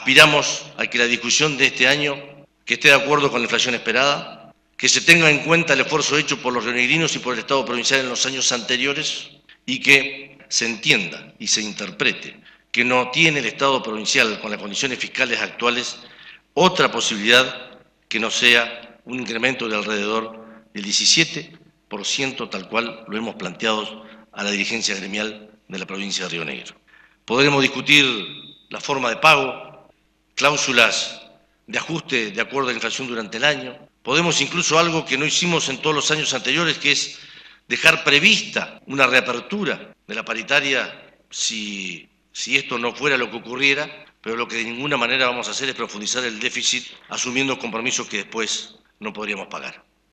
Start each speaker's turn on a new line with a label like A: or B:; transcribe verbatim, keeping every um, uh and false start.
A: Aspiramos a que la discusión de este año, que esté de acuerdo con la inflación esperada, que se tenga en cuenta el esfuerzo hecho por los rionegrinos y por el Estado provincial en los años anteriores y que se entienda y se interprete que no tiene el Estado provincial, con las condiciones fiscales actuales, otra posibilidad que no sea un incremento de alrededor del diecisiete por ciento, tal cual lo hemos planteado a la dirigencia gremial de la provincia de Río Negro. Podremos discutir la forma de pago, cláusulas de ajuste de acuerdo a la inflación durante el año. Podemos incluso algo que no hicimos en todos los años anteriores, que es dejar prevista una reapertura de la paritaria si, si esto no fuera lo que ocurriera, pero lo que de ninguna manera vamos a hacer es profundizar el déficit asumiendo compromisos que después no podríamos pagar.